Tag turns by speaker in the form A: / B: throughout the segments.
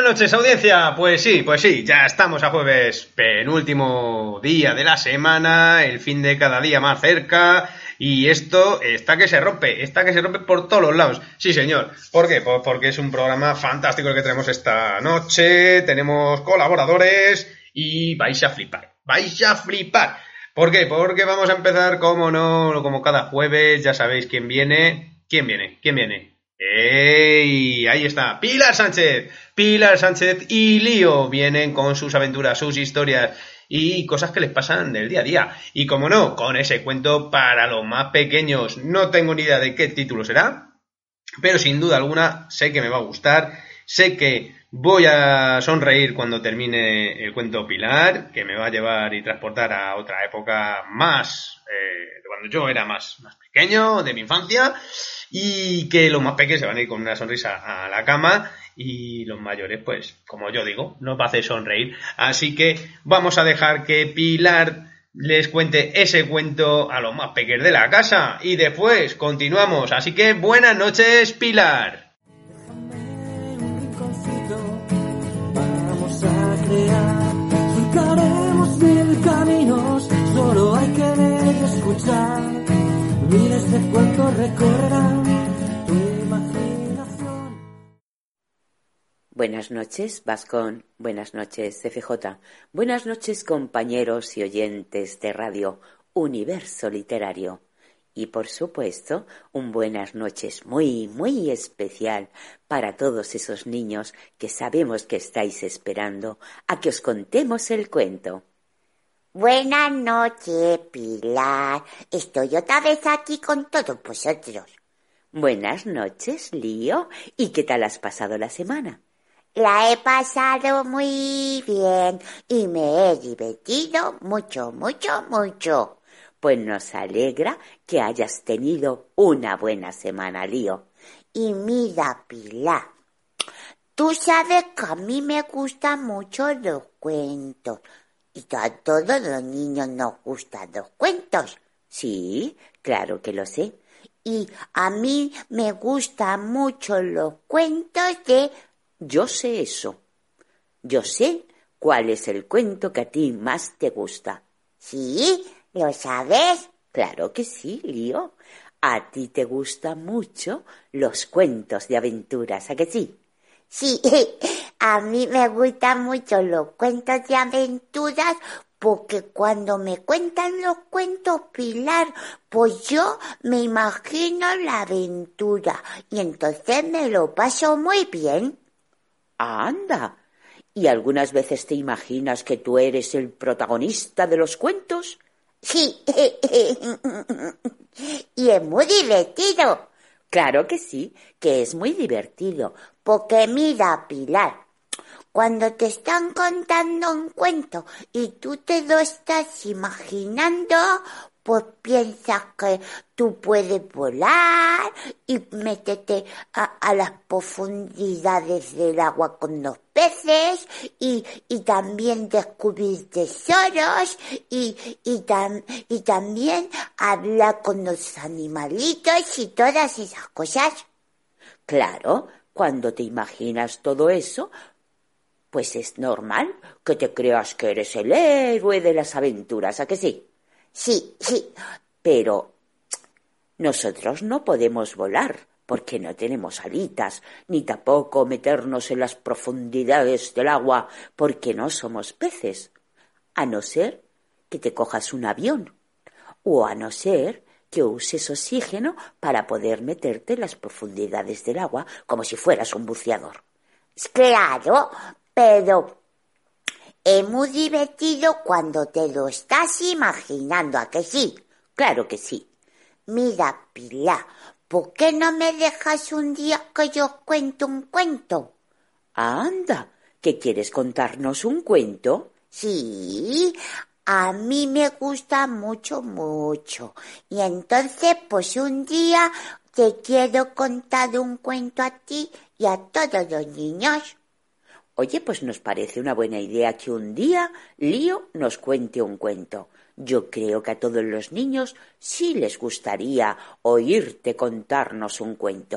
A: noches, audiencia. Pues sí, ya estamos a jueves, penúltimo día de la semana, el fin de cada día más cerca, y esto está que se rompe por todos los lados. Sí, señor. ¿Por qué? Pues porque es un programa fantástico el que tenemos esta noche, tenemos colaboradores y vais a flipar. ¿Por qué? Porque vamos a empezar, como no, como cada jueves, ya sabéis quién viene. ¿Quién viene? ¡Ey! Ahí está, Pilar Sánchez y Lío vienen con sus aventuras, sus historias y cosas que les pasan del día a día. Y como no, con ese cuento para los más pequeños. No tengo ni idea de qué título será, pero sin duda alguna sé que me va a gustar, sé que voy a sonreír cuando termine el cuento Pilar, que me va a llevar y transportar a otra época más, de cuando yo era más pequeño, de mi infancia, y que los más pequeños se van a ir con una sonrisa a la cama y los mayores, pues, como yo digo, nos va a hacer sonreír. Así que vamos a dejar que Pilar les cuente ese cuento a los más pequeños de la casa y después continuamos. Así que buenas noches, Pilar.
B: Déjame un rinconcito, vamos a crear, surcaremos mil caminos, solo hay que ver y escuchar, miles de cuentos recorrerán tu imaginación.
C: Buenas noches, Vascón. Buenas noches, CFJ. Buenas noches, compañeros y oyentes de Radio Universo Literario. Y, por supuesto, un buenas noches muy, muy especial para todos esos niños que sabemos que estáis esperando a que os contemos el cuento.
D: Buenas noches, Pilar. Estoy otra vez aquí con todos vosotros.
C: Buenas noches, Lío. ¿Y qué tal has pasado la semana?
D: La he pasado muy bien y me he divertido mucho.
C: Pues nos alegra que hayas tenido una buena semana, Lío.
D: Y mira, Pilar, tú sabes que a mí me gustan mucho los cuentos. Y a todos los niños nos gustan los cuentos.
C: Sí, claro que lo sé.
D: Y a mí me gustan mucho los cuentos de...
C: Yo sé eso. Yo sé cuál es el cuento que a ti más te gusta.
D: ¿Sí? ¿Lo sabes?
C: Claro que sí, Lío. A ti te gustan mucho los cuentos de aventuras, ¿a que sí?
D: Sí, a mí me gustan mucho los cuentos de aventuras porque cuando me cuentan los cuentos, Pilar, pues yo me imagino la aventura y entonces me lo paso muy bien.
C: ¡Anda! ¿Y algunas veces te imaginas que tú eres el protagonista de los cuentos?
D: Sí, y es muy divertido.
C: Claro que sí, que es muy divertido.
D: Porque mira, Pilar, cuando te están contando un cuento y tú te lo estás imaginando, pues piensas que tú puedes volar y métete a las profundidades del agua con los peces y también descubrir tesoros y también hablar con los animalitos y todas esas cosas.
C: Claro, cuando te imaginas todo eso, pues es normal que te creas que eres el héroe de las aventuras, ¿a que sí?
D: Sí.
C: Pero nosotros no podemos volar porque no tenemos alitas, ni tampoco meternos en las profundidades del agua porque no somos peces, a no ser que te cojas un avión o a no ser que uses oxígeno para poder meterte en las profundidades del agua como si fueras un buceador.
D: Claro, pero es muy divertido cuando te lo estás imaginando, ¿a que sí?
C: Claro que sí.
D: Mira, Pilar, ¿por qué no me dejas un día que yo os cuente un cuento?
C: Anda, ¿que quieres contarnos un cuento?
D: Sí, a mí me gusta mucho. Y entonces, pues un día te quiero contar un cuento a ti y a todos los niños.
C: Oye, pues nos parece una buena idea que un día Lío nos cuente un cuento. Yo creo que a todos los niños sí les gustaría oírte contarnos un cuento.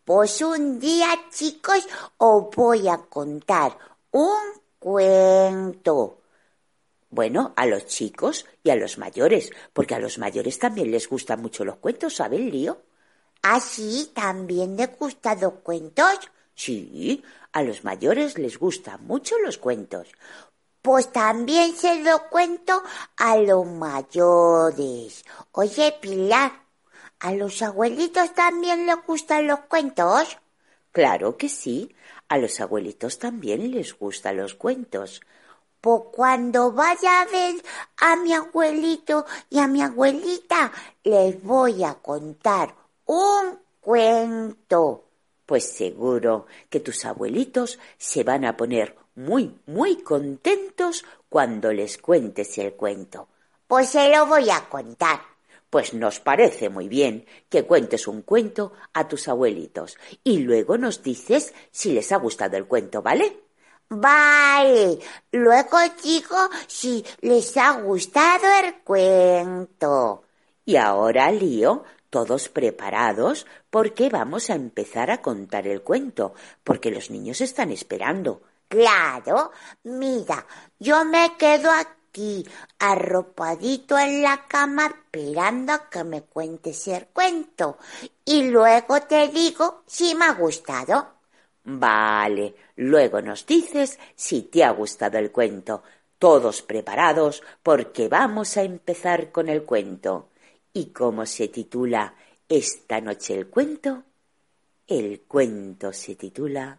D: Pues un día, chicos, os voy a contar un cuento.
C: Bueno, a los chicos y a los mayores, porque a los mayores también les gustan mucho los cuentos, ¿sabes, Lío?
D: ¿Ah, sí? ¿También te gustan los cuentos?
C: Sí, a los mayores les gustan mucho los cuentos.
D: Pues también se lo cuento a los mayores. Oye, Pilar, ¿a los abuelitos también les gustan los cuentos?
C: Claro que sí, a los abuelitos también les gustan los cuentos.
D: Pues cuando vaya a ver a mi abuelito y a mi abuelita, les voy a contar un cuento.
C: Pues seguro que tus abuelitos se van a poner muy, muy contentos cuando les cuentes el cuento.
D: Pues se lo voy a contar.
C: Pues nos parece muy bien que cuentes un cuento a tus abuelitos y luego nos dices si les ha gustado el cuento, ¿vale?
D: Vale, luego digo si les ha gustado el cuento.
C: Y ahora, Lío, todos preparados porque vamos a empezar a contar el cuento, porque los niños están esperando.
D: Claro, mira, yo me quedo aquí arropadito en la cama esperando a que me cuentes el cuento y luego te digo si me ha gustado.
C: Vale, luego nos dices si te ha gustado el cuento. Todos preparados porque vamos a empezar con el cuento. ¿Y cómo se titula esta noche el cuento? El cuento se titula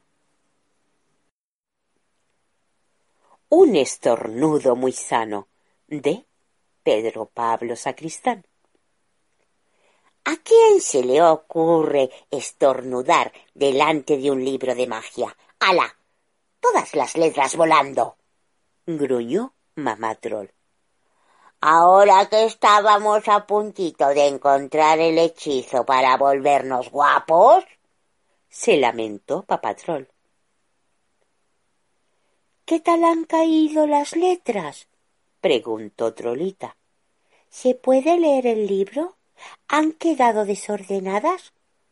C: Un estornudo muy sano, de Pedro Pablo Sacristán.
D: ¿A quién se le ocurre estornudar delante de un libro de magia? ¡Hala! Todas las letras volando,
C: gruñó mamá Troll.
D: Ahora que estábamos a puntito de encontrar el hechizo para volvernos guapos,
C: se lamentó papá Troll. ¿Qué tal han caído las letras?, preguntó Trolita.
D: ¿Se puede leer el libro? ¿Han quedado desordenadas?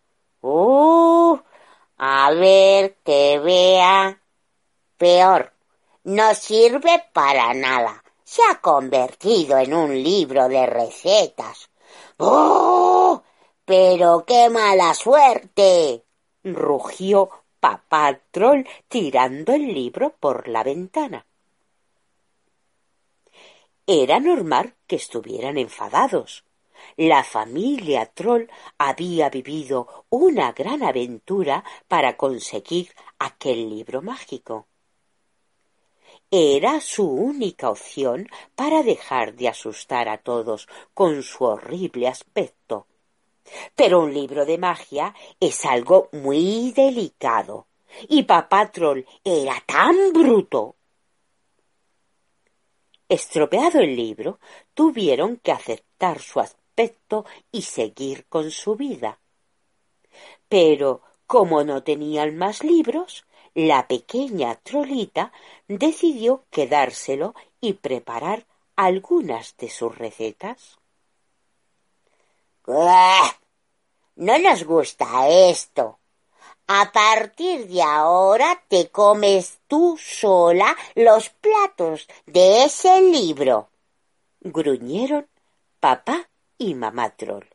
D: A ver que vea. Peor, no sirve para nada. Se ha convertido en un libro de recetas. ¡Oh! ¡Pero qué mala suerte!,
C: rugió papá Troll tirando el libro por la ventana. Era normal que estuvieran enfadados. La familia Troll había vivido una gran aventura para conseguir aquel libro mágico. Era su única opción para dejar de asustar a todos con su horrible aspecto. Pero un libro de magia es algo muy delicado, y papá Troll era tan bruto. Estropeado el libro, tuvieron que aceptar su aspecto y seguir con su vida. Pero, como no tenían más libros, la pequeña Trolita decidió quedárselo y preparar algunas de sus recetas.
D: No nos gusta esto. A partir de ahora te comes tú sola los platos de ese libro,
C: gruñeron papá y mamá Troll.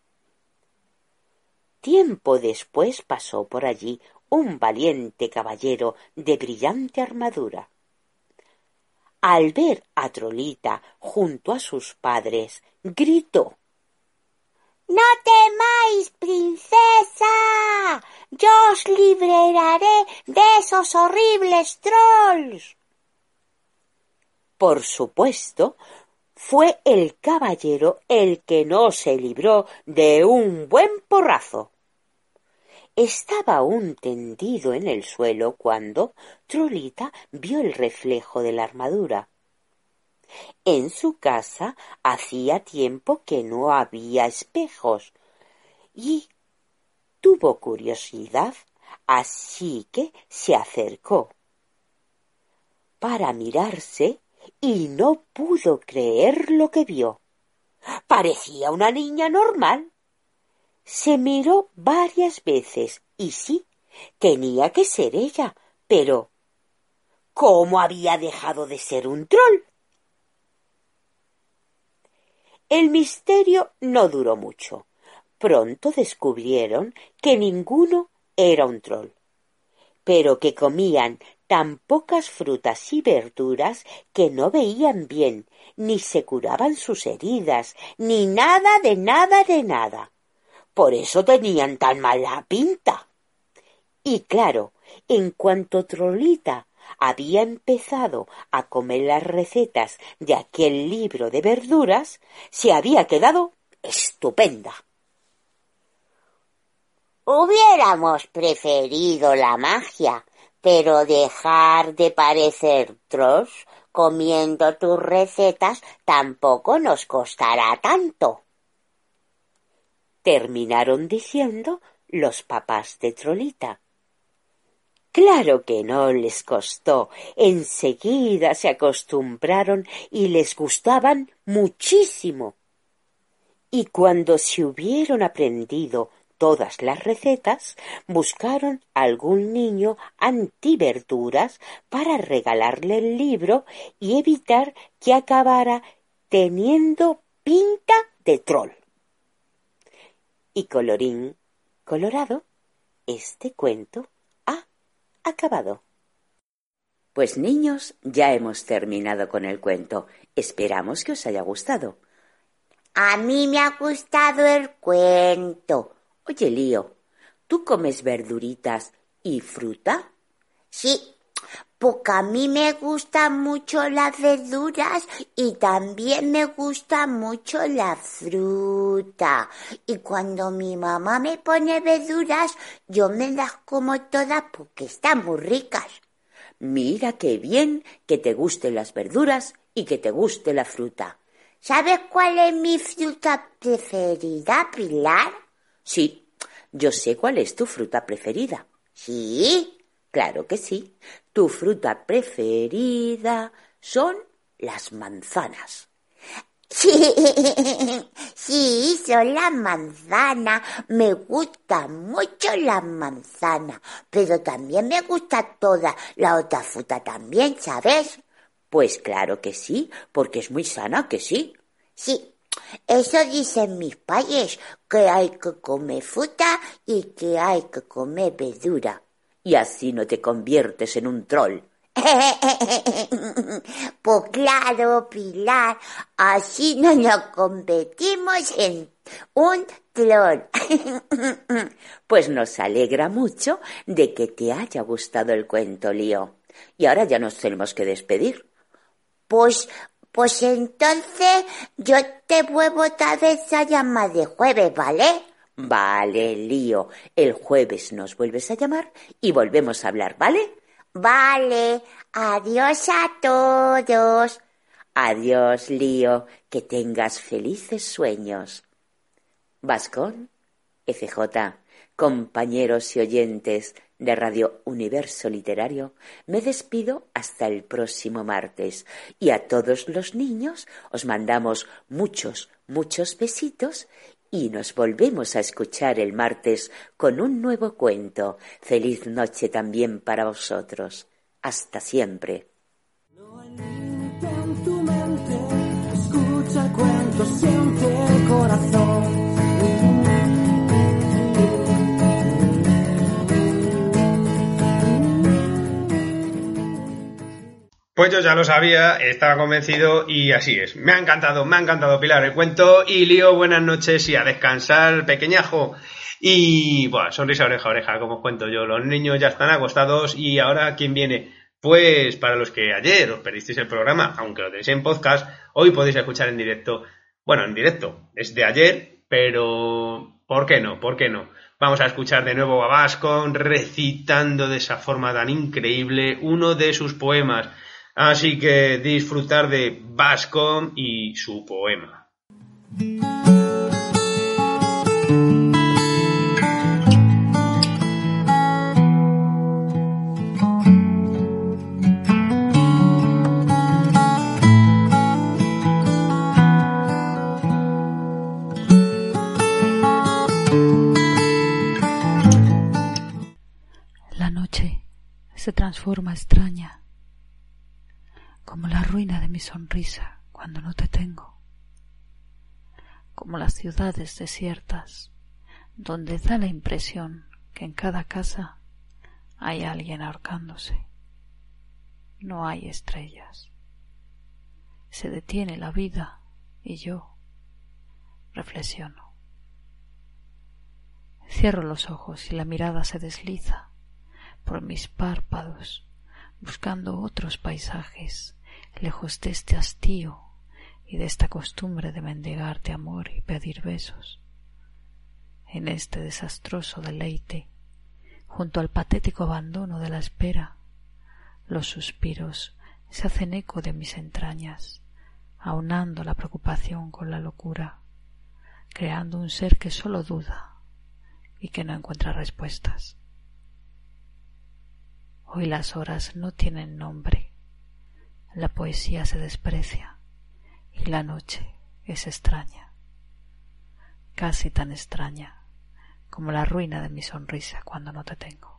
C: Tiempo después pasó por allí un valiente caballero de brillante armadura. Al ver a Trolita junto a sus padres, gritó:
D: ¡No temáis, princesa! ¡Yo os libraré de esos horribles trolls!
C: Por supuesto, fue el caballero el que no se libró de un buen porrazo. Estaba aún tendido en el suelo cuando Trolita vio el reflejo de la armadura. En su casa hacía tiempo que no había espejos y tuvo curiosidad, así que se acercó para mirarse y no pudo creer lo que vio. Parecía una niña normal. Se miró varias veces y sí, tenía que ser ella, pero ¿cómo había dejado de ser un troll? El misterio no duró mucho. Pronto descubrieron que ninguno era un troll, pero que comían tan pocas frutas y verduras que no veían bien, ni se curaban sus heridas, ni nada de nada de nada. Por eso tenían tan mala pinta. Y claro, en cuanto Trolita había empezado a comer las recetas de aquel libro de verduras, se había quedado estupenda.
D: Hubiéramos preferido la magia, pero dejar de parecer trolls comiendo tus recetas tampoco nos costará tanto.
C: Terminaron diciendo los papás de Trolita. Claro que no les costó. Enseguida se acostumbraron y les gustaban muchísimo. Y cuando se hubieron aprendido todas las recetas, buscaron a algún niño antiverduras para regalarle el libro y evitar que acabara teniendo pinta de troll. Y colorín colorado, este cuento ha acabado. Pues niños, ya hemos terminado con el cuento. Esperamos que os haya gustado.
D: A mí me ha gustado el cuento.
C: Oye, Lío, ¿tú comes verduritas y fruta?
D: Sí, porque a mí me gustan mucho las verduras y también me gusta mucho la fruta. Y cuando mi mamá me pone verduras, yo me las como todas porque están muy ricas.
C: Mira qué bien que te gusten las verduras y que te guste la fruta.
D: ¿Sabes cuál es mi fruta preferida, Pilar?
C: Sí, yo sé cuál es tu fruta preferida.
D: ¿Sí?
C: Claro que sí. Tu fruta preferida son las manzanas.
D: Sí, son las manzanas. Me gusta mucho las manzanas, pero también me gusta toda la otra fruta también, ¿sabes?
C: Pues claro que sí, porque es muy sana, ¿que sí?
D: Sí, eso dicen mis padres, que hay que comer fruta y que hay que comer verdura.
C: Y así no te conviertes en un troll.
D: Pues claro, Pilar, así no nos convertimos en un troll.
C: Pues nos alegra mucho de que te haya gustado el cuento, Lío. Y ahora ya nos tenemos que despedir.
D: Pues entonces yo te vuelvo otra vez a llamar de jueves, ¿vale?
C: Vale, Lío. El jueves nos vuelves a llamar y volvemos a hablar, ¿vale?
D: Vale. Adiós a todos.
C: Adiós, Lío. Que tengas felices sueños. Vascón, FJ, compañeros y oyentes de Radio Universo Literario, me despido hasta el próximo martes. Y a todos los niños os mandamos muchos, muchos besitos y nos volvemos a escuchar el martes con un nuevo cuento. Feliz noche también para vosotros. Hasta siempre.
B: No hay límite en tu mente, escucha el cuento, siente el corazón.
A: Pues yo ya lo sabía, estaba convencido y así es. Me ha encantado, Pilar, el cuento. Y Lío, buenas noches y a descansar, pequeñajo. Y, bueno, sonrisa oreja a oreja, como os cuento yo. Los niños ya están acostados y ahora, ¿quién viene? Pues para los que ayer os perdisteis el programa, aunque lo tenéis en podcast, hoy podéis escuchar en directo. Bueno, en directo, es de ayer, pero ¿por qué no? Vamos a escuchar de nuevo a Vascon recitando de esa forma tan increíble uno de sus poemas. Así que disfrutar de Vascon y su poema.
E: transforma extraña, como la ruina de mi sonrisa cuando no te tengo, como las ciudades desiertas, donde da la impresión que en cada casa hay alguien ahorcándose. No hay estrellas. Se detiene la vida y yo reflexiono. Cierro los ojos y la mirada se desliza por mis párpados, buscando otros paisajes, lejos de este hastío y de esta costumbre de mendigarte amor y pedir besos. En este desastroso deleite, junto al patético abandono de la espera, los suspiros se hacen eco de mis entrañas, aunando la preocupación con la locura, creando un ser que solo duda y que no encuentra respuestas. Hoy las horas no tienen nombre, la poesía se desprecia y la noche es extraña, casi tan extraña como la ruina de mi sonrisa cuando no te tengo.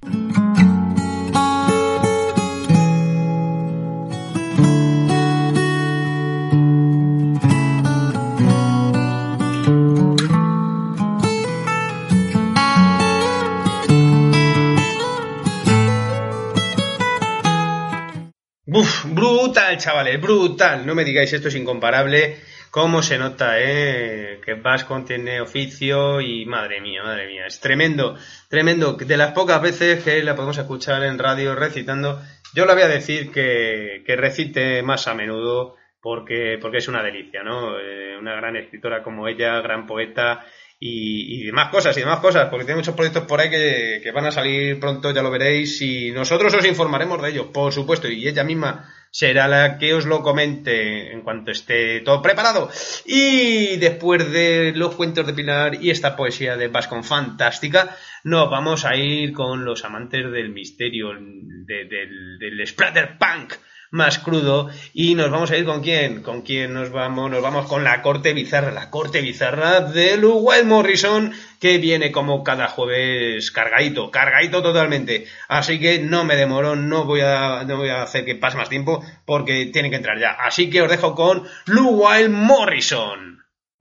A: Uf, brutal, chavales, brutal. No me digáis, esto es incomparable. Cómo se nota, que Bascon tiene oficio y madre mía, es tremendo, tremendo. De las pocas veces que la podemos escuchar en radio recitando, yo le voy a decir que recite más a menudo porque es una delicia, ¿no? Una gran escritora como ella, gran poeta y demás cosas, porque tiene muchos proyectos por ahí que van a salir pronto, ya lo veréis, y nosotros os informaremos de ellos, por supuesto, y ella misma será la que os lo comente en cuanto esté todo preparado. Y después de los cuentos de Pilar y esta poesía de Bascon fantástica, nos vamos a ir con los amantes del misterio, del splatterpunk más crudo, y nos vamos a ir ¿con quién? ¿Con quién nos vamos? Nos vamos con la corte bizarra de Lou Wild Morrison, que viene como cada jueves cargadito totalmente. Así que no me demoro, no voy a hacer que pase más tiempo, porque tiene que entrar ya. Así que os dejo con Lou Wild Morrison.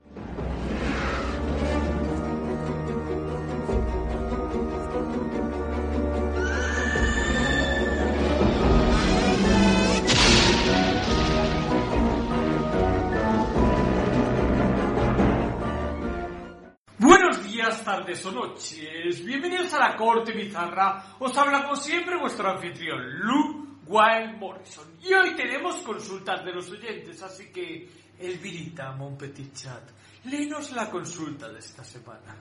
F: Tardes o noches, bienvenidos a la corte bizarra. Os habla como siempre vuestro anfitrión Lou Wild Morrison, y hoy tenemos consultas de los oyentes, así que Elvirita, mon petit chat, léenos la consulta de esta semana.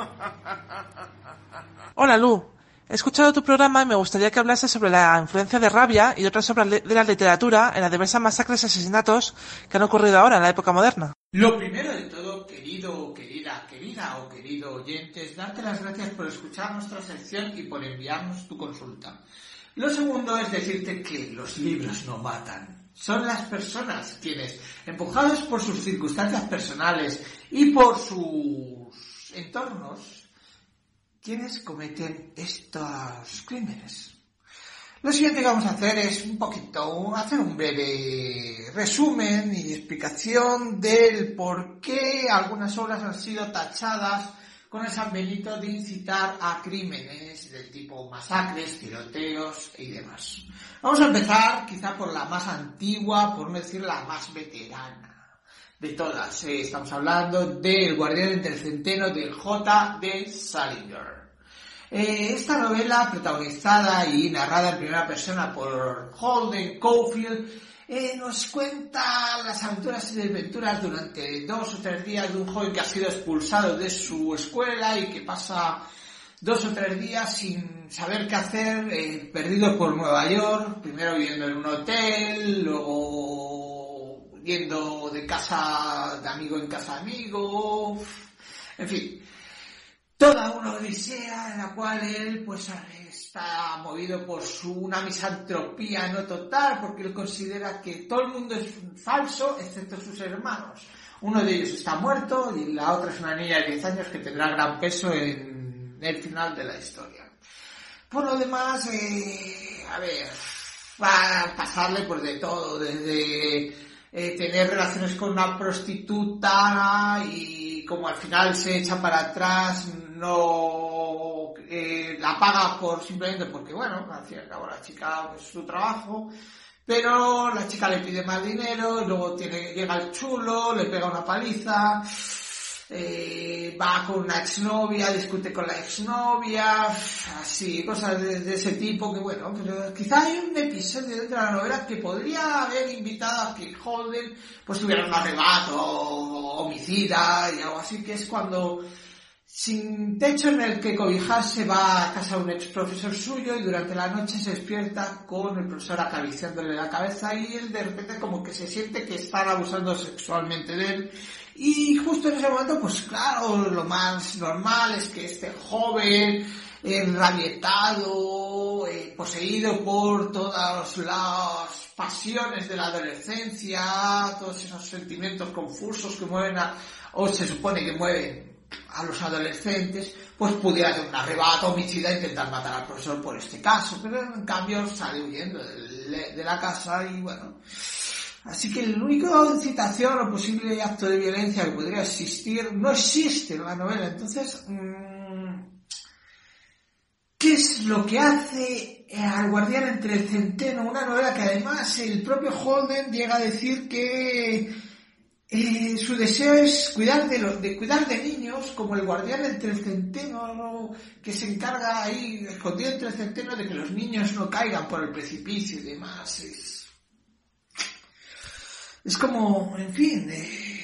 G: Hola Lou, he escuchado tu programa y me gustaría que hablases sobre la influencia de Rabia y otras obras de la literatura en las diversas masacres y asesinatos que han ocurrido ahora en la época moderna.
F: Lo primero de todo, querida o querido oyente, es darte las gracias por escuchar nuestra sección y por enviarnos tu consulta. Lo segundo es decirte que los libros no matan. Son las personas quienes, empujados por sus circunstancias personales y por sus entornos, quienes cometen estos crímenes. Lo siguiente que vamos a hacer es hacer un breve resumen y explicación del por qué algunas obras han sido tachadas con el San Benito de incitar a crímenes del tipo masacres, tiroteos y demás. Vamos a empezar quizá por la más antigua, por no decir la más veterana de todas. Estamos hablando del Guardián entre el Centeno del J.D. Salinger. Esta novela, protagonizada y narrada en primera persona por Holden Caulfield, nos cuenta las aventuras y desventuras durante 2 o 3 días de un joven que ha sido expulsado de su escuela y que pasa 2 o 3 días sin saber qué hacer, perdido por Nueva York, primero viviendo en un hotel, luego yendo de casa de amigo en casa de amigo, en fin. Toda una odisea en la cual él está movido por una misantropía no total, porque él considera que todo el mundo es falso excepto sus hermanos. Uno de ellos está muerto y la otra es una niña de 10 años que tendrá gran peso en el final de la historia. Por lo demás, a ver, va a pasarle por de todo, desde tener relaciones con una prostituta y como al final se echa para atrás, no la paga simplemente porque, bueno, al fin y al cabo la chica es su trabajo, pero la chica le pide más dinero, y luego llega el chulo, le pega una paliza, va con una exnovia, discute con la exnovia, así, cosas de ese tipo que, bueno, pero quizá hay un episodio dentro de la novela que podría haber invitado a que Holden pues tuviera un arrebato homicida y algo así, que es cuando, sin techo en el que cobijarse, va a casa de un ex profesor suyo y durante la noche se despierta con el profesor acariciándole la cabeza y él de repente como que se siente que están abusando sexualmente de él. Y justo en ese momento, pues claro, lo más normal es que este joven, enrabietado, poseído por todas las pasiones de la adolescencia, todos esos sentimientos confusos que mueven o se supone que mueven a los adolescentes, pues pudiera hacer un arrebato homicida e intentar matar al profesor por este caso, pero en cambio sale huyendo de la casa y bueno. Así que el único incitación o posible acto de violencia que podría existir no existe en la novela. Entonces, ¿qué es lo que hace al guardián entre el centeno? Una novela que además el propio Holden llega a decir que su deseo es cuidar de niños, como el guardián entre el centeno, que se encarga ahí, escondido entre el centeno, de que los niños no caigan por el precipicio y demás. Es como, en fin,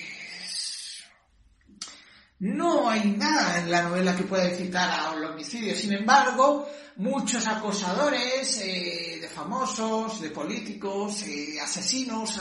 F: no hay nada en la novela que pueda incitar al homicidio. Sin embargo, muchos acosadores de famosos, de políticos, asesinos,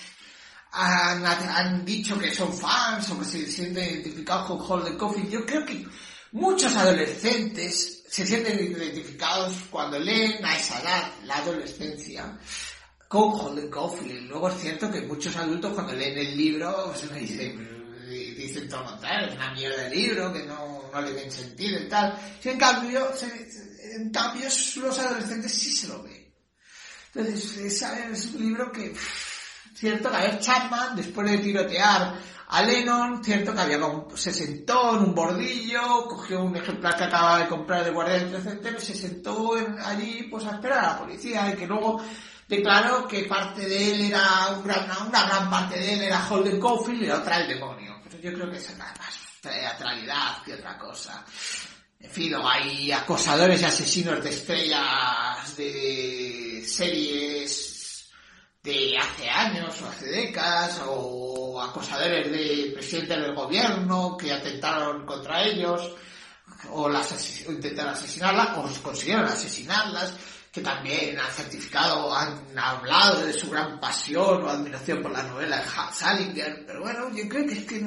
F: han dicho que son fans o que se sienten identificados con Holden Caulfield. Yo creo que muchos adolescentes se sienten identificados cuando leen a esa edad, la adolescencia, con Holden Caulfield. Luego es cierto que muchos adultos cuando leen el libro pues, dicen todo lo contrario, es una mierda de libro, que no le ven sentido y tal. Y en cambio los adolescentes sí se lo ven. Entonces es un libro que, cierto que a ver, Chapman, después de tirotear a Lennon, cierto que se sentó en un bordillo, cogió un ejemplar que acababa de comprar de guardia del centeno, se sentó allí pues a esperar a la policía y que luego declaró que parte de él era una gran parte de él era Holden Caulfield y la otra el demonio. Pero yo creo que es más teatralidad que otra cosa. En fin, luego hay acosadores y asesinos de estrellas de series de hace años o hace décadas, o acosadores de presidentes del gobierno que atentaron contra ellos, o intentaron asesinarlas, o consiguieron asesinarlas, que también han hablado de su gran pasión o admiración por la novela de Salinger, pero bueno, yo creo que es que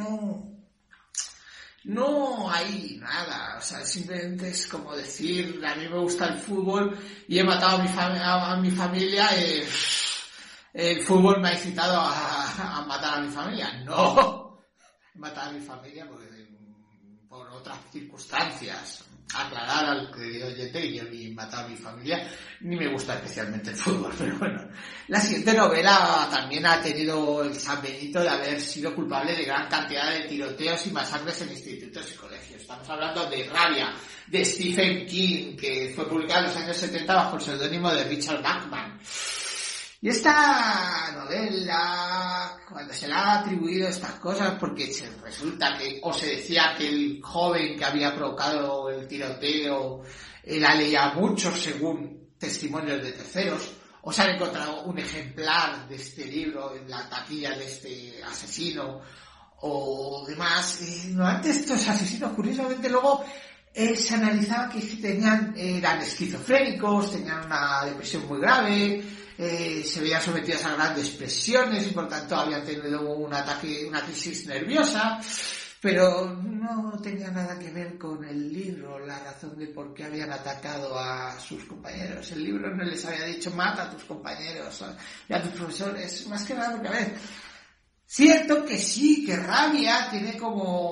F: no hay nada, o sea, simplemente es como decir, a mí me gusta el fútbol y he matado a mi familia, el fútbol me ha incitado a matar a mi familia. No, he matado a mi familia por otras circunstancias. Aclarar al querido oyente que yo ni he matado a mi familia, ni me gusta especialmente el fútbol, pero bueno. La siguiente novela también ha tenido el San Benito de haber sido culpable de gran cantidad de tiroteos y masacres en institutos y colegios. Estamos hablando de Rabia, de Stephen King, que fue publicada en los años 70 bajo el seudónimo de Richard Bachman. Y esta novela, cuando se le ha atribuido estas cosas, porque resulta que, o se decía que el joven que había provocado el tiroteo era leía mucho según testimonios de terceros, o se han encontrado un ejemplar de este libro en la taquilla de este asesino, o demás. Antes estos asesinos, curiosamente, luego se analizaba que eran esquizofrénicos, tenían una depresión muy grave, se veían sometidos a grandes presiones y por tanto habían tenido una crisis nerviosa, pero no tenía nada que ver con el libro, la razón de por qué habían atacado a sus compañeros. El libro no les había dicho mata a tus compañeros y a tus profesores, más que nada porque, a ver, cierto que sí, que Rabia tiene como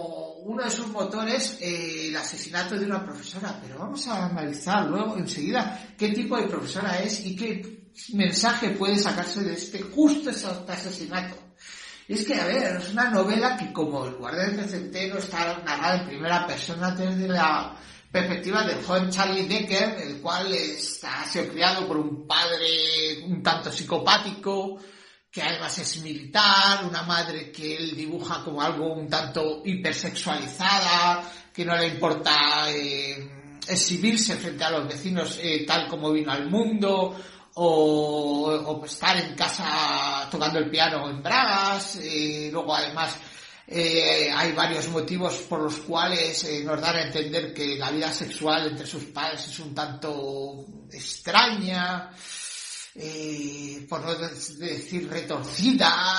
F: uno de sus motores el asesinato de una profesora, pero vamos a analizar luego enseguida qué tipo de profesora es y qué mensaje puede sacarse de justo este asesinato. Y es que, a ver, es una novela que, como El guardián del centeno, está narrada en primera persona desde la perspectiva del joven Charlie Decker, el cual ha sido criado por un padre un tanto psicopático, que además es militar, una madre que él dibuja como algo un tanto hipersexualizada, que no le importa exhibirse frente a los vecinos tal como vino al mundo, o estar en casa tocando el piano en bragas. Luego además hay varios motivos por los cuales nos dan a entender que la vida sexual entre sus padres es un tanto extraña, por no decir retorcida.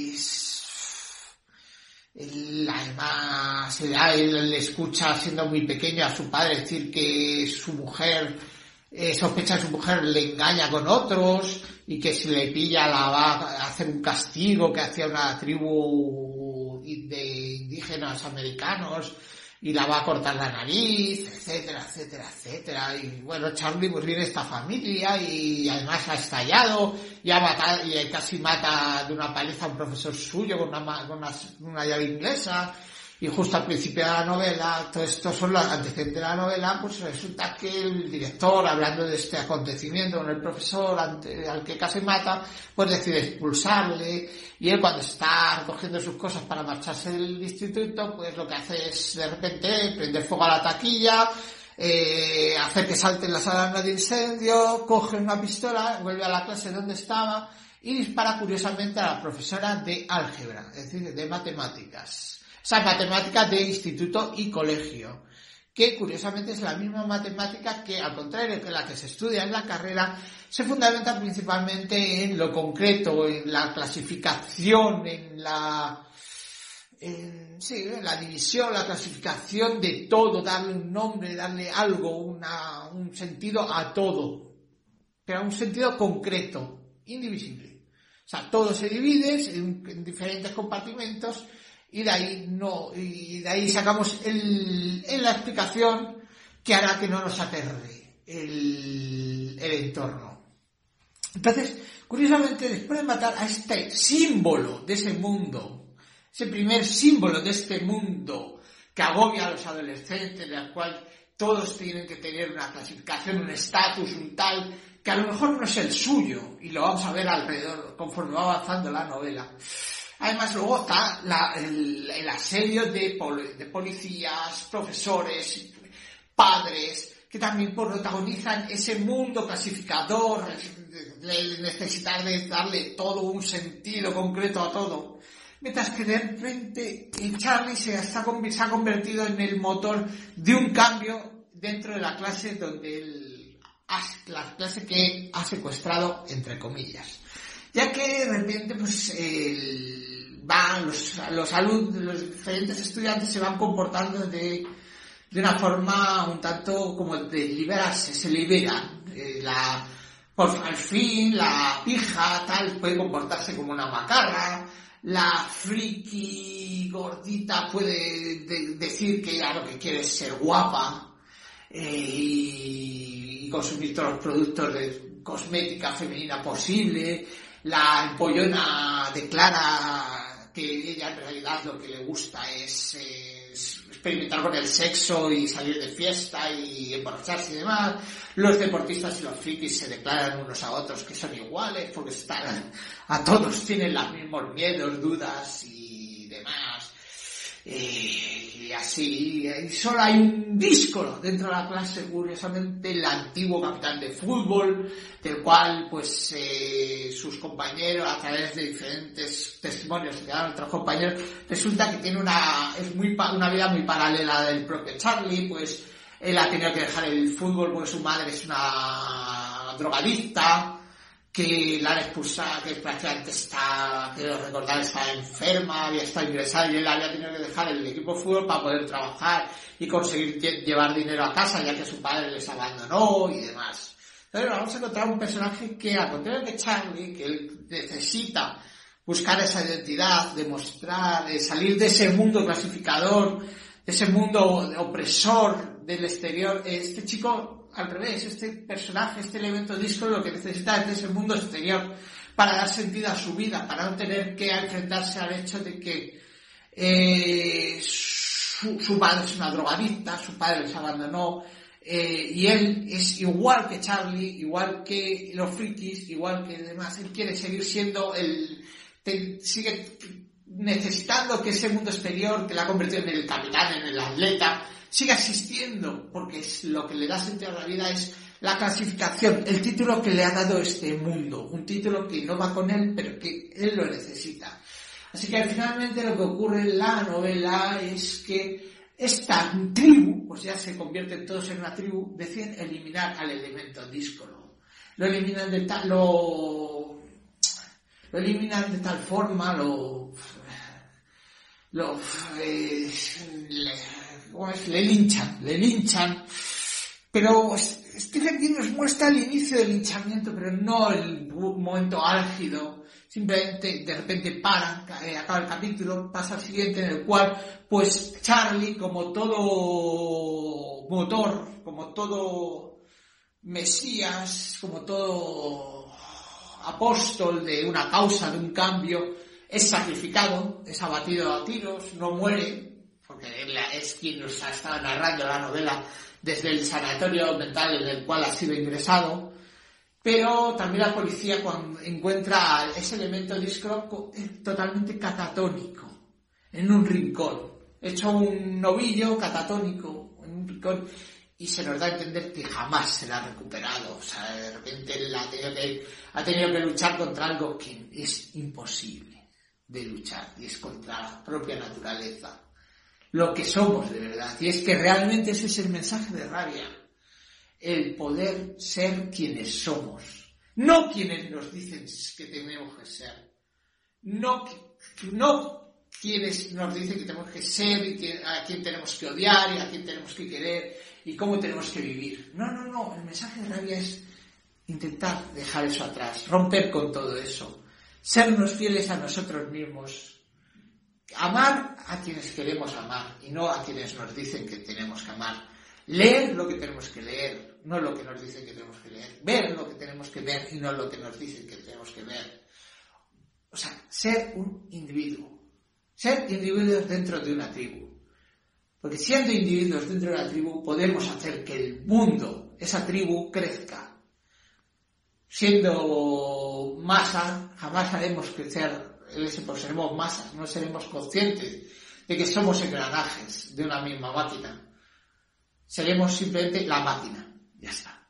F: Además él le escucha siendo muy pequeño a su padre decir que su mujer sospecha que su mujer le engaña con otros y que si le pilla la va a hacer un castigo que hacía una tribu de indígenas americanos y la va a cortar la nariz, etcétera, etcétera, etcétera. Y bueno, Charlie pues viene de esta familia y además ha estallado y ha matado, y casi mata de una paliza a un profesor suyo con una llave inglesa. Y justo al principio de la novela, todo esto son los antecedentes de la novela, pues resulta que el director, hablando de este acontecimiento con el profesor al que casi mata, pues decide expulsarle, y él cuando está recogiendo sus cosas para marcharse del instituto, pues lo que hace es de repente prender fuego a la taquilla, hacer que salten las alarmas de incendio, coge una pistola, vuelve a la clase donde estaba y dispara curiosamente a la profesora de álgebra, es decir, de matemáticas. Esa matemática de instituto y colegio, que curiosamente es la misma matemática que, al contrario que la que se estudia en la carrera, se fundamenta principalmente en lo concreto, en la clasificación, en la división, la clasificación de todo, darle un nombre, darle algo, un sentido a todo, pero un sentido concreto, indivisible. O sea, todo se divide en diferentes compartimentos. Y de ahí sacamos la explicación que hará que no nos aterre el entorno. Entonces, curiosamente, después de matar a este símbolo de ese mundo, ese primer símbolo de este mundo que agobia a los adolescentes, en el cual todos tienen que tener una clasificación, un estatus, un tal, que a lo mejor no es el suyo, y lo vamos a ver alrededor conforme va avanzando la novela. Además, luego está el asedio de policías, profesores, padres, que también protagonizan ese mundo clasificador, de necesitar de darle todo un sentido concreto a todo. Mientras que de repente Charlie se ha convertido en el motor de un cambio dentro de la clase la clase que ha secuestrado, entre comillas. Ya que de repente pues los diferentes estudiantes se van comportando de una forma un tanto como de liberarse, se liberan. Al fin la pija tal puede comportarse como una macarra, la friki gordita puede decir que ya lo que quiere es ser guapa y consumir todos los productos de cosmética femenina posible. La empollona declara que ella en realidad lo que le gusta es experimentar con el sexo y salir de fiesta y emborracharse y demás. Los deportistas y los frikis se declaran unos a otros que son iguales porque a todos tienen los mismos miedos, dudas y demás. Y así, y solo hay un díscolo dentro de la clase, curiosamente, el antiguo capitán de fútbol, del cual pues sus compañeros, a través de diferentes testimonios que dan otros compañeros, resulta que tiene una vida muy paralela del propio Charlie. Pues él ha tenido que dejar el fútbol porque su madre es una drogadicta, que la han expulsado, que prácticamente quiero recordar, está enferma, había estado ingresada y él había tenido que dejar el equipo de fútbol para poder trabajar y conseguir llevar dinero a casa, ya que su padre les abandonó y demás. Entonces vamos a encontrar un personaje que, al contrario de Charlie, que él necesita buscar esa identidad, demostrar, salir de ese mundo clasificador ese mundo opresor del exterior. Este chico, al revés, este personaje, este elemento disco, lo que necesita es ese mundo exterior para dar sentido a su vida, para no tener que enfrentarse al hecho de que su padre es una drogadicta, su padre les abandonó, y él es igual que Charlie, igual que los frikis, igual que demás. Él quiere seguir siendo sigue necesitando que ese mundo exterior que le ha convertido en el capitán, en el atleta, siga existiendo, porque es lo que le da sentido a la vida, es la clasificación, el título que le ha dado este mundo, un título que no va con él, pero que él lo necesita. Así que finalmente lo que ocurre en la novela es que esta tribu, pues ya se convierten todos en una tribu, deciden eliminar al elemento díscolo. Lo eliminan de tal forma, le linchan, pero Stephen King nos muestra el inicio del linchamiento, pero no el momento álgido. Simplemente de repente acaba el capítulo, pasa al siguiente, en el cual pues Charlie, como todo motor, como todo mesías, como todo apóstol de una causa, de un cambio, es sacrificado, es abatido a tiros, no muere, porque él es quien nos ha estado narrando la novela desde el sanatorio mental en el cual ha sido ingresado. Pero también la policía, cuando encuentra ese elemento disco totalmente catatónico en un rincón, hecho un novillo catatónico en un rincón, y se nos da a entender que jamás será recuperado. O sea, de repente él ha tenido que luchar contra algo que es imposible de luchar, y es contra la propia naturaleza, lo que somos de verdad. Y es que realmente ese es el mensaje de Rabia. El poder ser quienes somos, no quienes nos dicen que tenemos que ser, no quienes nos dicen que tenemos que ser y a quién tenemos que odiar y a quién tenemos que querer y cómo tenemos que vivir. No, el mensaje de Rabia es intentar dejar eso atrás, romper con todo eso, sernos fieles a nosotros mismos, amar a quienes queremos amar y no a quienes nos dicen que tenemos que amar. Leer lo que tenemos que leer, no lo que nos dicen que tenemos que leer. Ver lo que tenemos que ver y no lo que nos dicen que tenemos que ver. O sea, ser un individuo. Ser individuos dentro de una tribu. Porque siendo individuos dentro de la tribu podemos hacer que el mundo, esa tribu, crezca. Siendo masa, jamás haremos crecer, pues seremos masas, no seremos conscientes de que somos engranajes de una misma máquina. Seremos simplemente la máquina. Ya está.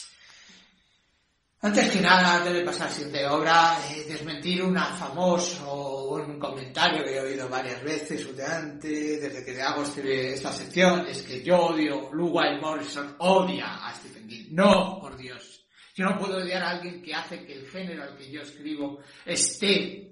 F: Antes que nada, antes de pasar a la siguiente obra, desmentir un comentario que he oído varias veces últimamente, desde que hago esta sección, es que yo odio, Lou Wild Morrison odia a Stephen King. No, por Dios. Yo no puedo odiar a alguien que hace que el género al que yo escribo no esté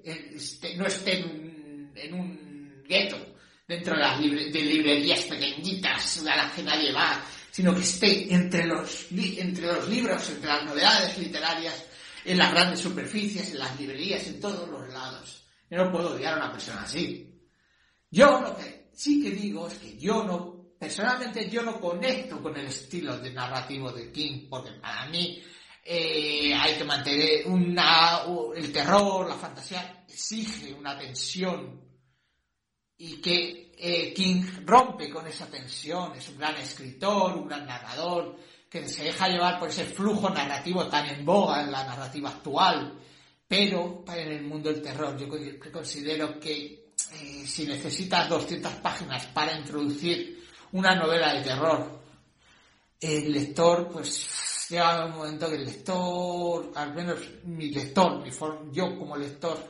F: en un gueto, dentro de librerías pequeñitas a las que nadie va, sino que esté entre los libros, entre las novedades literarias, en las grandes superficies, en las librerías, en todos los lados. Yo no puedo odiar a una persona así. Yo lo que sí que digo es que personalmente yo no conecto con el estilo de narrativo de King, porque para mí hay que mantener el terror, la fantasía, exige una tensión, y que King rompe con esa tensión. Es un gran escritor, un gran narrador, que se deja llevar por ese flujo narrativo tan en boga en la narrativa actual. Pero en el mundo del terror yo considero que si necesitas 200 páginas para introducir una novela de terror, el lector, pues llega un momento que el lector, al menos yo como lector,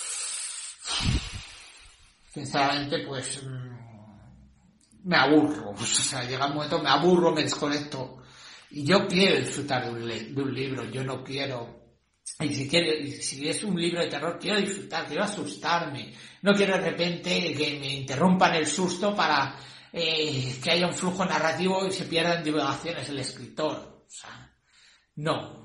F: sinceramente, pues me aburro. O sea, llega un momento, me aburro, me desconecto. Y yo quiero disfrutar de un libro, yo no quiero... Y si es un libro de terror, quiero disfrutar, quiero asustarme. No quiero de repente que me interrumpan el susto para que haya un flujo narrativo y se pierdan divagaciones el escritor. O sea, no.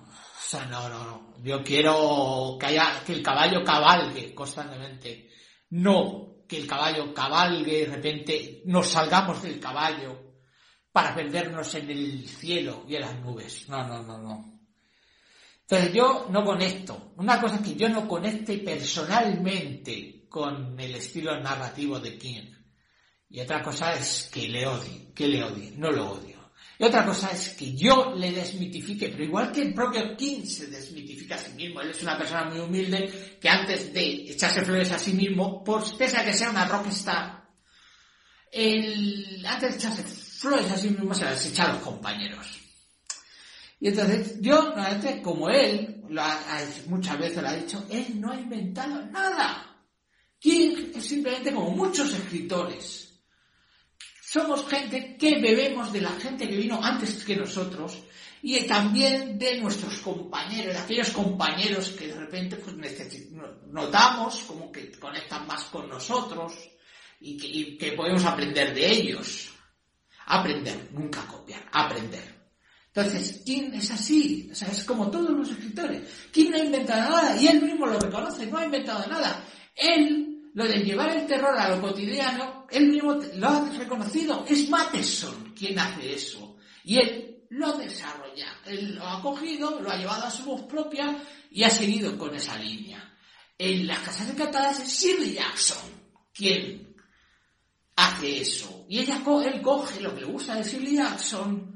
F: Yo quiero que el caballo cabalgue constantemente. No que el caballo cabalgue, de repente nos salgamos del caballo para perdernos en el cielo y en las nubes. No. Entonces yo no conecto. Una cosa es que yo no conecte personalmente con el estilo narrativo de King. Y otra cosa es que le odie, no lo odio. Y otra cosa es que yo le desmitifique, pero igual que el propio King se desmitifica a sí mismo. Él es una persona muy humilde que antes de echarse flores a sí mismo, pese a que sea una rockstar, antes de echarse flores a sí mismo se las echa a los compañeros. Y entonces yo, normalmente, como él, muchas veces lo ha dicho, él no ha inventado nada. King es simplemente como muchos escritores. Somos gente que bebemos de la gente que vino antes que nosotros y también de nuestros compañeros, de aquellos compañeros que de repente pues notamos como que conectan más con nosotros y que podemos aprender de ellos. Aprender, nunca copiar, aprender. Entonces, King es así, o sea, es como todos los escritores. King no ha inventado nada y él mismo lo reconoce, no ha inventado nada. Él, lo de llevar el terror a lo cotidiano, él mismo lo ha reconocido. Es Matheson quien hace eso. Y él lo desarrolla. Él lo ha cogido, lo ha llevado a su voz propia y ha seguido con esa línea. En Las Casas Encantadas es Shirley Jackson quien hace eso. Y él coge lo que le gusta de Shirley Jackson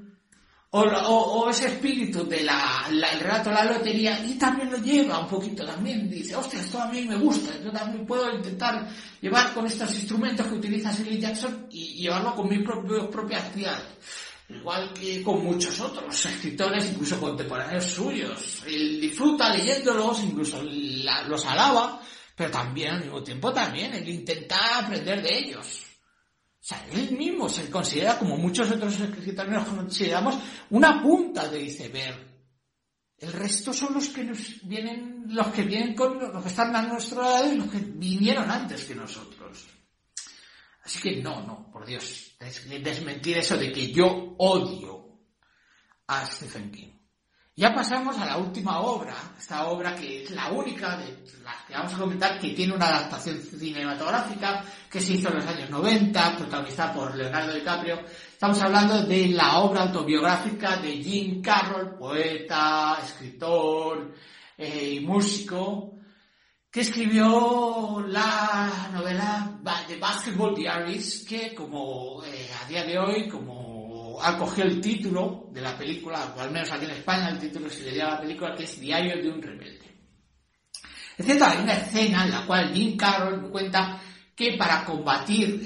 F: o ese espíritu de el relato de la lotería y también lo lleva un poquito también. Dice, hostia, esto a mí me gusta. Yo también puedo intentar llevar con estos instrumentos que utiliza Shirley Jackson y llevarlo con mis propias actividades. Igual que con muchos otros escritores, incluso contemporáneos suyos. Él disfruta leyéndolos, incluso los alaba, pero también al mismo tiempo él intenta aprender de ellos. O sea, él mismo se considera, como muchos otros escritores nos consideramos, una punta de iceberg. El resto son los que vienen con los que están a nuestro lado y los que vinieron antes que nosotros. Así que no, por Dios, desmentir eso de que yo odio a Stephen King. Ya pasamos a la última obra, esta obra que es la única de las que vamos a comentar que tiene una adaptación cinematográfica que se hizo en los años 90, protagonizada por Leonardo DiCaprio. Estamos hablando de la obra autobiográfica de Jim Carroll, poeta, escritor y músico, que escribió la novela The Basketball Diaries, que como a día de hoy, como acogió el título de la película, o al menos aquí en España el título se le dio a la película, que es Diario de un rebelde. Es cierto, hay una escena en la cual Jim Carroll cuenta que para combatir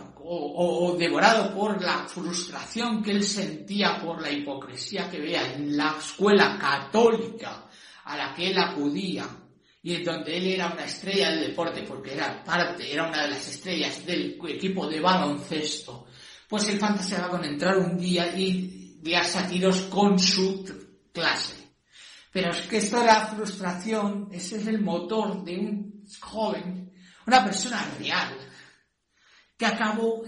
F: o devorado por la frustración que él sentía por la hipocresía que veía en la escuela católica a la que él acudía, y en donde él era una estrella del deporte, porque era una de las estrellas del equipo de baloncesto, pues él fantaseaba con entrar un día y liarse a tiros con su clase. Pero es que esto de la frustración, ese es el motor de un joven, una persona real, que acabó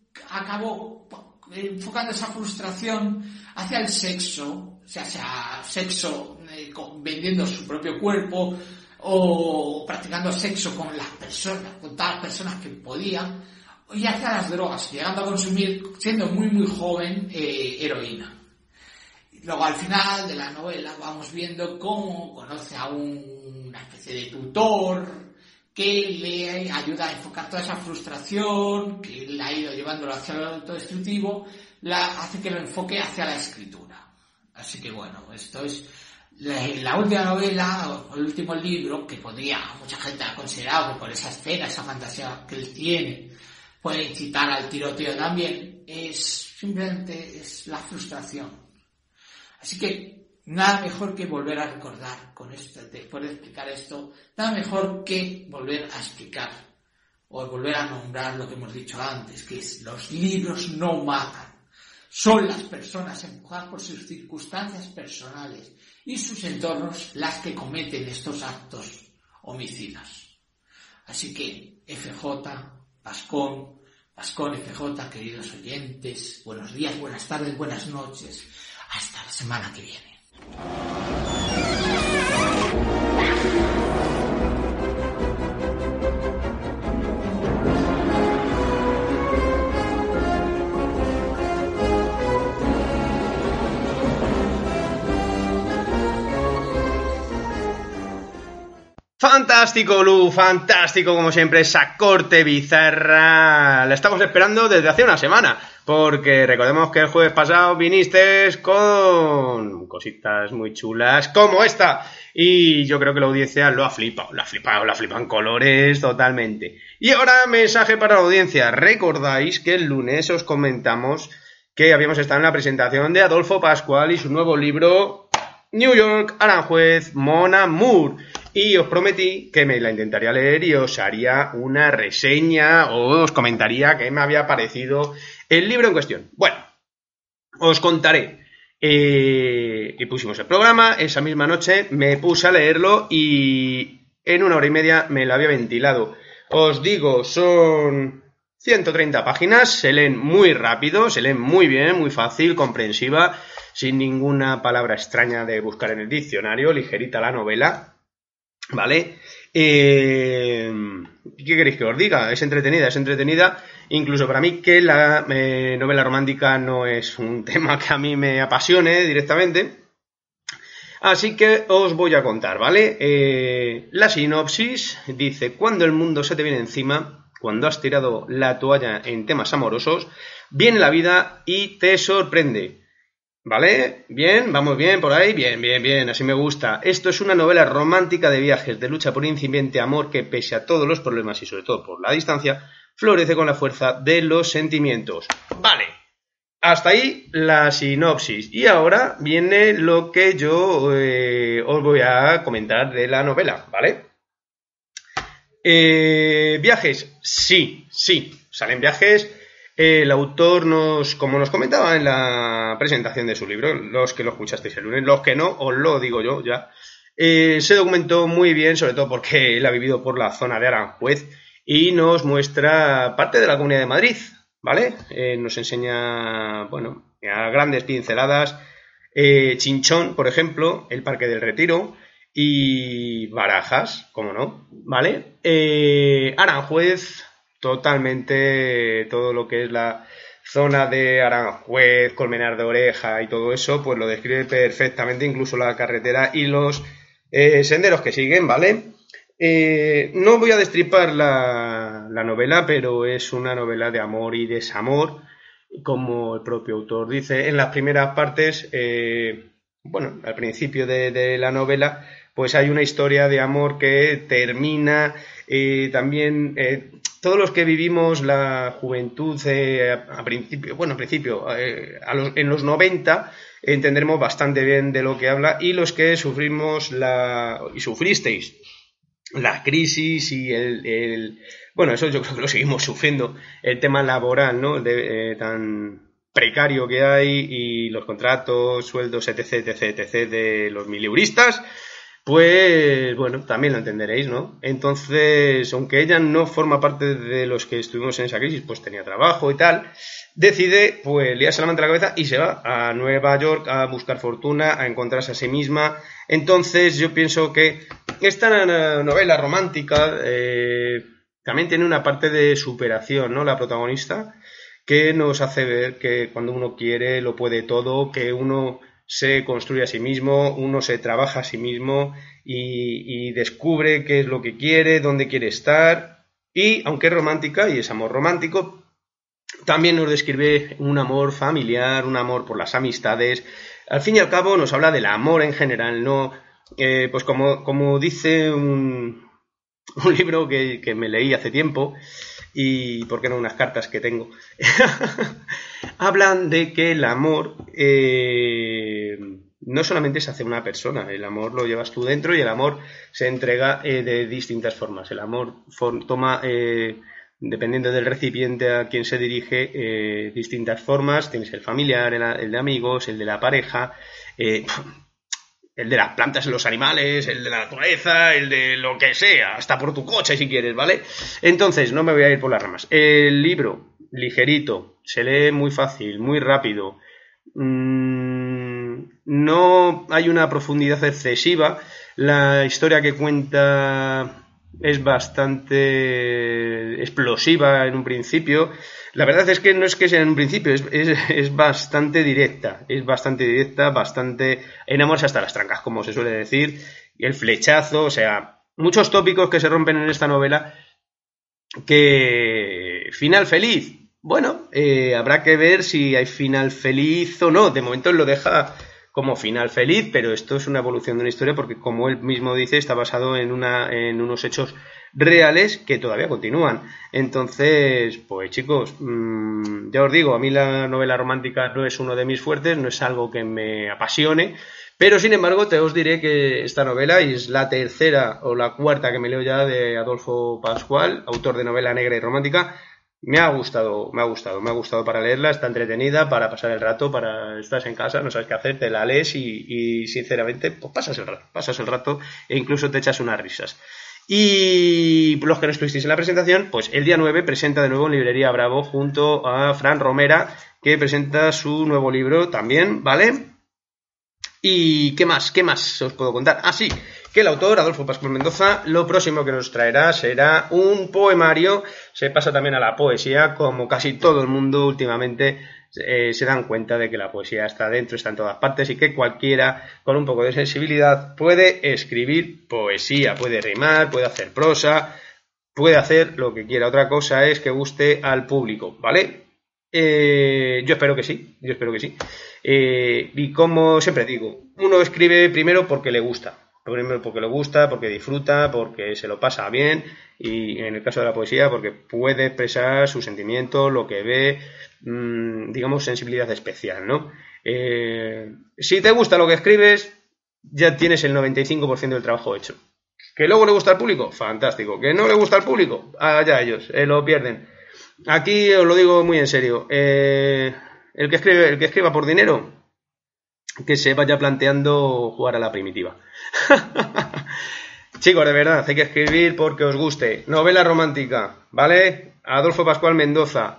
F: enfocando esa frustración hacia el sexo, o sea, hacia sexo vendiendo su propio cuerpo o practicando sexo con todas las personas que podía, y hacia las drogas, llegando a consumir, siendo muy muy joven, heroína. Luego al final de la novela vamos viendo cómo conoce a una especie de tutor que le ayuda a enfocar toda esa frustración, que le ha ido llevándolo hacia el autodestructivo, hace que lo enfoque hacia la escritura. Así que bueno, esto es la última novela, o el último libro, que mucha gente ha considerado que por esa escena, esa fantasía que él tiene, puede incitar al tiroteo también, simplemente es la frustración. Así que nada mejor que volver a recordar después de explicar esto, nada mejor que volver a explicar o volver a nombrar lo que hemos dicho antes, que es los libros no matan. Son las personas empujadas por sus circunstancias personales y sus entornos las que cometen estos actos homicidas. Así que FJ, Pascón, FJ, queridos oyentes, buenos días, buenas tardes, buenas noches. Hasta la semana que viene.
A: Fantástico, Lu, fantástico como siempre, esa corte bizarra. La estamos esperando desde hace una semana, porque recordemos que el jueves pasado viniste con cositas muy chulas como esta. Y yo creo que la audiencia lo ha flipado en colores totalmente. Y ahora mensaje para la audiencia. Recordáis que el lunes os comentamos que habíamos estado en la presentación de Adolfo Pascual y su nuevo libro New York, Aranjuez, Mon Amour. Y os prometí que me la intentaría leer y os haría una reseña o os comentaría qué me había parecido el libro en cuestión. Bueno, os contaré. Y pusimos el programa, esa misma noche me puse a leerlo y en 1 hora y media me lo había ventilado. Os digo, son 130 páginas, se leen muy rápido, se leen muy bien, muy fácil, comprensiva, sin ninguna palabra extraña de buscar en el diccionario, ligerita la novela. ¿Vale? ¿Qué queréis que os diga? Es entretenida, incluso para mí que la novela romántica no es un tema que a mí me apasione directamente. Así que os voy a contar, ¿vale? La sinopsis dice: cuando el mundo se te viene encima, cuando has tirado la toalla en temas amorosos, viene la vida y te sorprende. ¿Vale? Bien, vamos bien por ahí, bien, así me gusta. Esto es una novela romántica de viajes, de lucha por incipiente amor que, pese a todos los problemas y sobre todo por la distancia, florece con la fuerza de los sentimientos. Vale, hasta ahí la sinopsis. Y ahora viene lo que yo os voy a comentar de la novela, ¿vale? Viajes, sí, salen viajes. El autor como nos comentaba en la presentación de su libro, los que lo escuchasteis el lunes, los que no, os lo digo yo ya, se documentó muy bien, sobre todo porque él ha vivido por la zona de Aranjuez y nos muestra parte de la Comunidad de Madrid, ¿vale? Nos enseña, bueno, a grandes pinceladas, Chinchón, por ejemplo, el Parque del Retiro y Barajas, como no, ¿vale? Aranjuez, totalmente todo lo que es la zona de Aranjuez, Colmenar de Oreja y todo eso, pues lo describe perfectamente, incluso la carretera y los senderos que siguen, ¿vale? No voy a destripar la novela, pero es una novela de amor y desamor, como el propio autor dice. En las primeras partes, bueno, al principio de la novela, pues hay una historia de amor que termina también... todos los que vivimos la juventud en los 90 entenderemos bastante bien de lo que habla, y los que sufrimos y sufristeis la crisis y bueno, eso yo creo que lo seguimos sufriendo, el tema laboral, ¿no? Tan precario que hay y los contratos, sueldos, etc. de los mileuristas. Pues bueno, también lo entenderéis, ¿no? Entonces, aunque ella no forma parte de los que estuvimos en esa crisis, pues tenía trabajo y tal, decide pues liarse la manta a la cabeza y se va a Nueva York a buscar fortuna, a encontrarse a sí misma. Entonces yo pienso que esta novela romántica también tiene una parte de superación, ¿no? La protagonista, que nos hace ver que cuando uno quiere lo puede todo, que uno se construye a sí mismo, uno se trabaja a sí mismo y descubre qué es lo que quiere, dónde quiere estar. Y aunque es romántica y es amor romántico, también nos describe un amor familiar, un amor por las amistades. Al fin y al cabo nos habla del amor en general, ¿no? Pues como dice un libro que me leí hace tiempo, y por qué no unas cartas que tengo, hablan de que el amor no solamente se hace una persona, el amor lo llevas tú dentro y el amor se entrega de distintas formas. El amor toma, dependiendo del recipiente a quien se dirige, distintas formas. Tienes el familiar, el de amigos, el de la pareja, el de las plantas y los animales, el de la naturaleza, el de lo que sea, hasta por tu coche si quieres, ¿vale? Entonces, no me voy a ir por las ramas. El libro, ligerito, se lee muy fácil, muy rápido. No hay una profundidad excesiva. La historia que cuenta es bastante explosiva en un principio. La verdad es que no es que sea en un principio, es bastante directa, bastante enamorarse hasta las trancas, como se suele decir, y el flechazo, o sea, muchos tópicos que se rompen en esta novela. Que final feliz. Bueno, habrá que ver si hay final feliz o no. De momento él lo deja como final feliz, pero esto es una evolución de una historia porque, como él mismo dice, está basado en unos hechos reales que todavía continúan. Entonces, pues chicos, ya os digo, a mí la novela romántica no es uno de mis fuertes, no es algo que me apasione, pero sin embargo te os diré que esta novela es la tercera o la cuarta que me leo ya de Adolfo Pascual, autor de novela negra y romántica. Me ha gustado para leerla, está entretenida, para pasar el rato, para estás en casa, no sabes qué hacer, te la lees y sinceramente, pues pasas el rato e incluso te echas unas risas. Y los que no estuvisteis en la presentación, pues el día 9 presenta de nuevo en Librería Bravo junto a Fran Romera, que presenta su nuevo libro también, ¿vale? ¿Y qué más os puedo contar? Ah, sí, que el autor, Adolfo Pascual Mendoza, lo próximo que nos traerá será un poemario. Se pasa también a la poesía, como casi todo el mundo últimamente se dan cuenta de que la poesía está dentro, está en todas partes y que cualquiera con un poco de sensibilidad puede escribir poesía, puede rimar, puede hacer prosa, puede hacer lo que quiera. Otra cosa es que guste al público, ¿vale? Yo espero que sí. Y como siempre digo, uno escribe primero porque le gusta, porque disfruta, porque se lo pasa bien, y en el caso de la poesía porque puede expresar sus sentimientos, lo que ve, digamos sensibilidad especial, ¿no? Si te gusta lo que escribes, ya tienes el 95% del trabajo hecho. ¿Que luego le gusta al público? Fantástico. ¿Que no le gusta al público? Allá ellos, lo pierden. Aquí os lo digo muy en serio. El que escriba por dinero, que se vaya planteando jugar a la primitiva. Chicos, de verdad, hay que escribir porque os guste. Novela romántica, ¿vale? Adolfo Pascual Mendoza.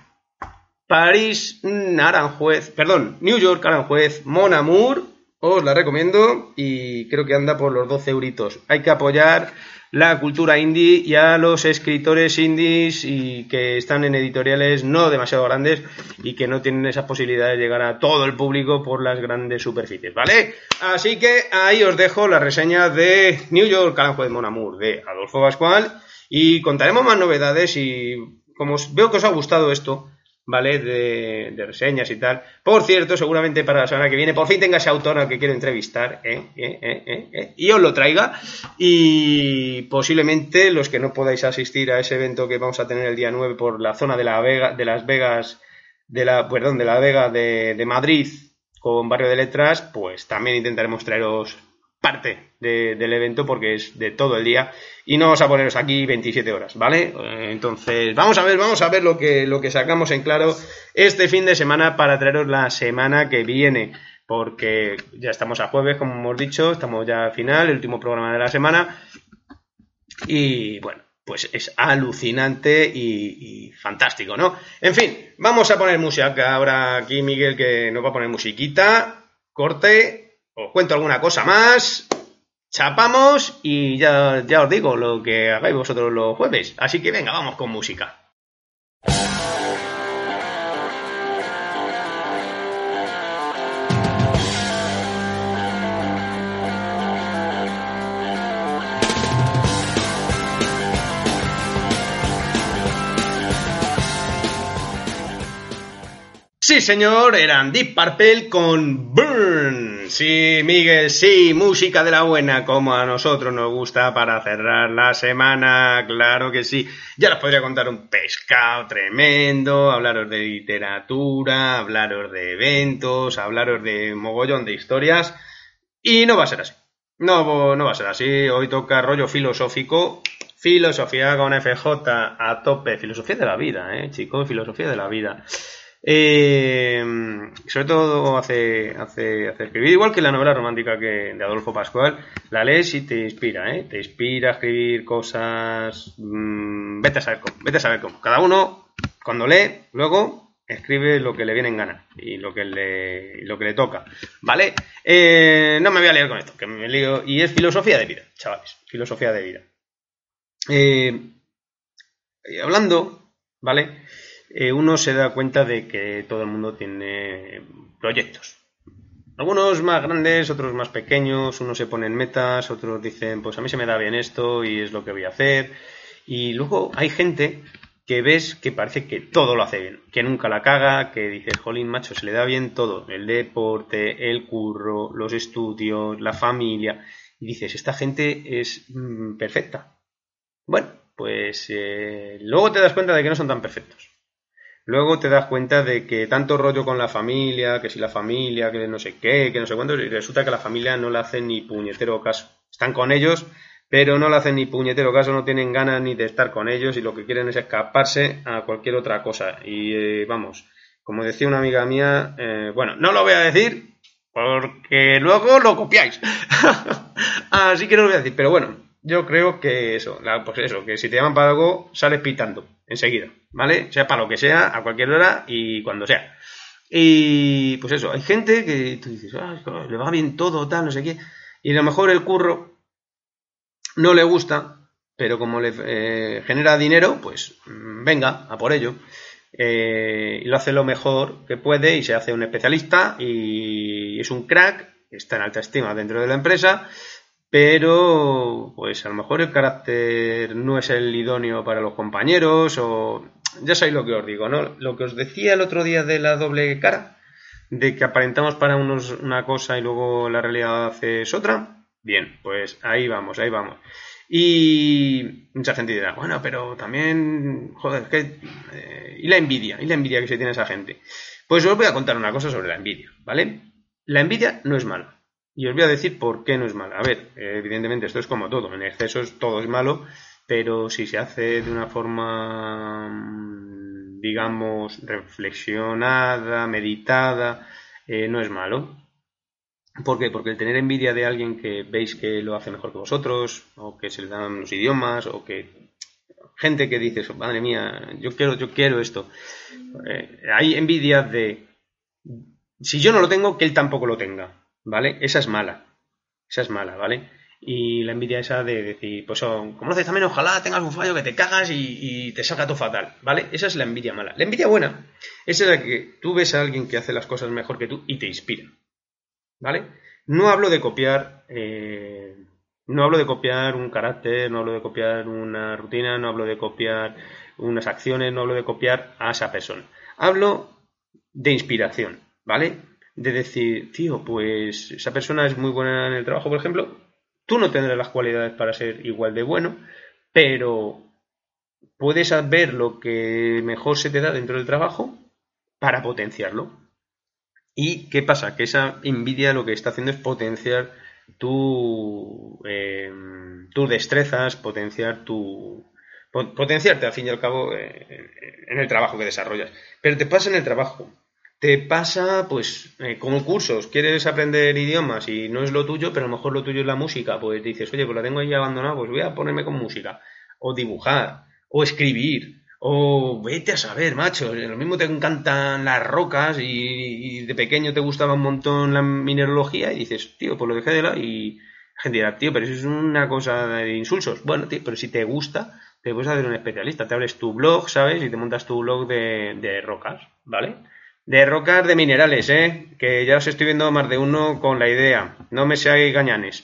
A: New York, Aranjuez, Mon Amour. Os la recomiendo y creo que anda por los 12 euritos. Hay que apoyar la cultura indie y a los escritores indies y que están en editoriales no demasiado grandes y que no tienen esas posibilidades de llegar a todo el público por las grandes superficies, ¿vale? Así que ahí os dejo la reseña de New York, Aranjuez, Mon Amour de Adolfo Pascual y contaremos más novedades y como veo que os ha gustado esto, ¿vale? De reseñas y tal. Por cierto, seguramente para la semana que viene por fin tenga ese autor al que quiero entrevistar, y os lo traiga. Y posiblemente los que no podáis asistir a ese evento que vamos a tener el día 9 por la zona de la Vega, de la Vega de Madrid con Barrio de Letras, pues también intentaremos traeros parte del evento porque es de todo el día y no vamos a poneros aquí 27 horas, ¿vale? Entonces vamos a ver lo que sacamos en claro este fin de semana para traeros la semana que viene, porque ya estamos a jueves, como hemos dicho, estamos ya al final, el último programa de la semana y bueno, pues es alucinante y fantástico, ¿no? En fin, vamos a poner música ahora aquí, Miguel, que nos va a poner musiquita, corte. Os cuento alguna cosa más, chapamos y ya os digo lo que hagáis vosotros los jueves. Así que venga, vamos con música. Sí, señor, eran Deep Purple con Burn. Sí, Miguel, sí, música de la buena, como a nosotros nos gusta para cerrar la semana, claro que sí. Ya os podría contar un pescado tremendo, hablaros de literatura, hablaros de eventos, hablaros de mogollón de historias, y no va a ser así. No va a ser así, hoy toca rollo filosófico, filosofía con FJ a tope, filosofía de la vida, chicos, filosofía de la vida. Sobre todo hace escribir, igual que la novela romántica de Adolfo Pascual, la lees y te inspira, te inspira a escribir cosas, vete a saber cómo. Cada uno cuando lee, luego escribe lo que le viene en gana y lo que le toca, ¿vale? No me voy a liar con esto, que me lío, y es filosofía de vida, chavales, filosofía de vida. Hablando, ¿vale? Uno se da cuenta de que todo el mundo tiene proyectos. Algunos más grandes, otros más pequeños, unos se ponen metas, otros dicen, pues a mí se me da bien esto y es lo que voy a hacer. Y luego hay gente que ves que parece que todo lo hace bien, que nunca la caga, que dices, jolín, macho, se le da bien todo, el deporte, el curro, los estudios, la familia. Y dices, esta gente es perfecta. Bueno, pues luego te das cuenta de que no son tan perfectos. Luego te das cuenta de que tanto rollo con la familia, que si la familia, que no sé qué, que no sé cuánto, y resulta que la familia no le hace ni puñetero caso. Están con ellos, pero no le hacen ni puñetero caso, no tienen ganas ni de estar con ellos y lo que quieren es escaparse a cualquier otra cosa. Y vamos, como decía una amiga mía, bueno, no lo voy a decir porque luego lo copiáis. Así que no lo voy a decir, pero bueno, yo creo que eso, pues eso, que si te llaman para algo, sales pitando enseguida, ¿vale? Sea para lo que sea, a cualquier hora y cuando sea. Y pues eso, hay gente que tú dices, le va bien todo, tal, no sé qué, y a lo mejor el curro no le gusta, pero como le genera dinero, pues venga, a por ello. Y lo hace lo mejor que puede y se hace un especialista y es un crack, está en alta estima dentro de la empresa, pero pues a lo mejor el carácter no es el idóneo para los compañeros o ya sabéis lo que os digo, ¿no? Lo que os decía el otro día de la doble cara, de que aparentamos para unos una cosa y luego la realidad es otra. Bien, pues ahí vamos, ahí vamos. Y mucha gente dirá, bueno, pero también, joder, ¿y la envidia? ¿Y la envidia que se tiene esa gente? Pues os voy a contar una cosa sobre la envidia, ¿vale? La envidia no es mala. Y os voy a decir por qué no es mala. A ver, evidentemente esto es como todo, en exceso todo es malo, pero si se hace de una forma, digamos, reflexionada, meditada, no es malo. ¿Por qué? Porque el tener envidia de alguien que veis que lo hace mejor que vosotros, o que se le dan los idiomas, o que gente que dice, madre mía, yo quiero esto. Hay envidia de, si yo no lo tengo, que él tampoco lo tenga, ¿vale? Esa es mala, ¿vale? Y la envidia esa de decir, pues como lo haces también, ojalá tengas un fallo que te cagas y te salga todo fatal, ¿vale? Esa es la envidia mala. La envidia buena es la que tú ves a alguien que hace las cosas mejor que tú y te inspira, ¿vale? No hablo de copiar un carácter, no hablo de copiar una rutina, no hablo de copiar unas acciones, no hablo de copiar a esa persona. Hablo de inspiración, ¿vale? De decir, tío, pues esa persona es muy buena en el trabajo, por ejemplo, tú no tendrás las cualidades para ser igual de bueno, pero puedes ver lo que mejor se te da dentro del trabajo para potenciarlo. ¿Y qué pasa? Que esa envidia lo que está haciendo es potenciar tus destrezas, potenciarte al fin y al cabo en el trabajo que desarrollas. Pero te pasa en el trabajo. Te pasa, pues, con cursos. Quieres aprender idiomas y no es lo tuyo, pero a lo mejor lo tuyo es la música. Pues dices, oye, pues la tengo ahí abandonada, pues voy a ponerme con música. O dibujar, o escribir. O vete a saber, macho, lo mismo te encantan las rocas y de pequeño te gustaba un montón la mineralogía y dices, tío, pues lo dejé de lado y la gente dirá, tío, pero eso es una cosa de insulsos. Bueno, tío, pero si te gusta, te puedes hacer un especialista, te abres tu blog, ¿sabes? Y te montas tu blog de rocas, ¿vale? De rocas de minerales, que ya os estoy viendo más de uno con la idea. No me seáis gañanes.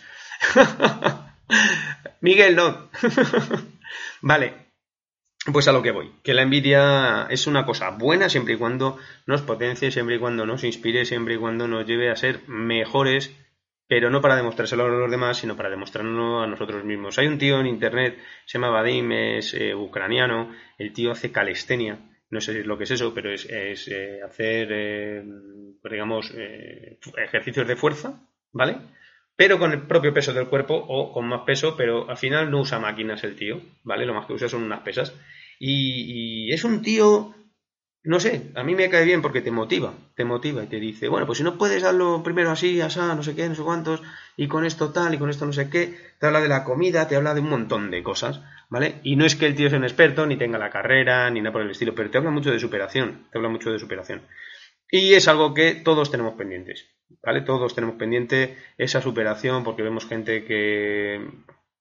A: Miguel, no. Vale. Pues a lo que voy, que la envidia es una cosa buena siempre y cuando nos potencie, siempre y cuando nos inspire, siempre y cuando nos lleve a ser mejores, pero no para demostrárselo a los demás, sino para demostrarlo a nosotros mismos. Hay un tío en internet, se llama Vadim, es ucraniano, el tío hace calistenia, no sé lo que es eso, pero es hacer, digamos, ejercicios de fuerza, ¿vale? Pero con el propio peso del cuerpo o con más peso, pero al final no usa máquinas el tío, ¿vale? Lo más que usa son unas pesas. Y es un tío, no sé, a mí me cae bien porque te motiva y te dice, bueno, pues si no puedes darlo primero así, asá, no sé qué, no sé cuántos, y con esto tal, y con esto no sé qué, te habla de la comida, te habla de un montón de cosas, ¿vale? Y no es que el tío sea un experto, ni tenga la carrera, ni nada por el estilo, pero te habla mucho de superación, Y es algo que todos tenemos pendientes, ¿vale? Todos tenemos pendiente esa superación porque vemos gente que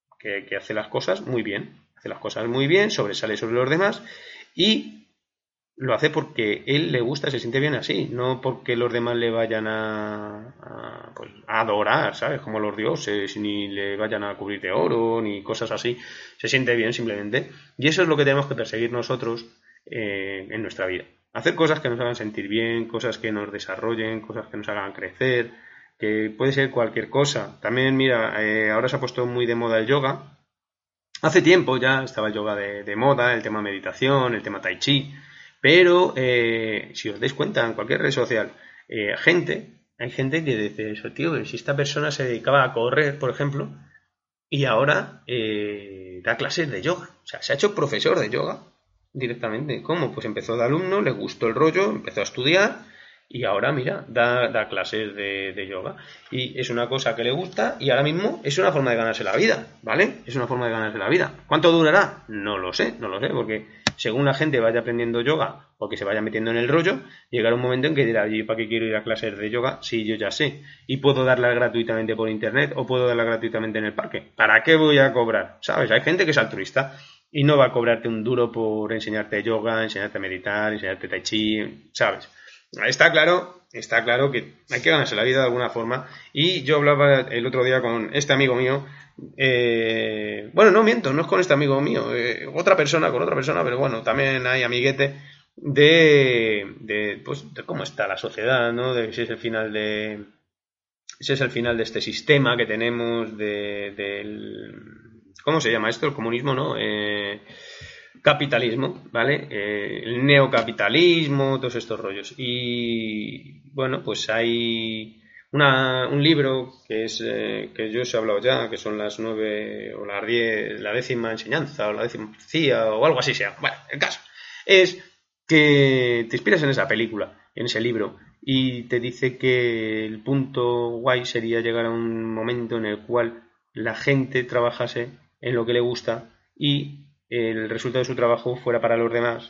A: hace las cosas muy bien, sobresale sobre los demás y lo hace porque él le gusta, se siente bien así, no porque los demás le vayan pues, a adorar, ¿sabes? Como los dioses, ni le vayan a cubrir de oro, ni cosas así. Se siente bien simplemente. Y eso es lo que tenemos que perseguir nosotros en nuestra vida. Hacer cosas que nos hagan sentir bien, cosas que nos desarrollen, cosas que nos hagan crecer, que puede ser cualquier cosa. También, mira, ahora se ha puesto muy de moda el yoga. Hace tiempo ya estaba el yoga de moda, el tema meditación, el tema tai chi. Pero, si os dais cuenta, en cualquier red social, hay gente que dice eso, tío, si esta persona se dedicaba a correr, por ejemplo, y ahora da clases de yoga. O sea, se ha hecho profesor de yoga directamente. ¿Cómo? Pues empezó de alumno, le gustó el rollo, empezó a estudiar y ahora, mira, da clases de yoga. Y es una cosa que le gusta y ahora mismo es una forma de ganarse la vida, ¿vale? Es una forma de ganarse la vida. ¿Cuánto durará? No lo sé, porque según la gente vaya aprendiendo yoga o que se vaya metiendo en el rollo, llegará un momento en que dirá, ¿y para qué quiero ir a clases de yoga si yo ya sé? Y puedo darlas gratuitamente por internet o puedo darlas gratuitamente en el parque. ¿Para qué voy a cobrar? ¿Sabes? Hay gente que es altruista y no va a cobrarte un duro por enseñarte yoga, enseñarte a meditar, enseñarte tai chi, ¿sabes? Está claro que hay que ganarse la vida de alguna forma. Y yo hablaba el otro día con este amigo mío. Bueno, no miento, no es con este amigo mío, con otra persona, pero bueno, también hay amiguete de cómo está la sociedad, ¿no? De si es el final de este sistema que tenemos del ¿cómo se llama esto? El comunismo, ¿no? Capitalismo, ¿vale? El neocapitalismo, todos estos rollos. Y bueno, pues hay un libro que es que yo os he hablado ya, que son las 9 o las 10, la 10ª enseñanza o la 10ª profecía o algo así sea. Bueno, el caso es que te inspiras en esa película, en ese libro, y te dice que el punto guay sería llegar a un momento en el cual la gente trabajase en lo que le gusta y el resultado de su trabajo fuera para los demás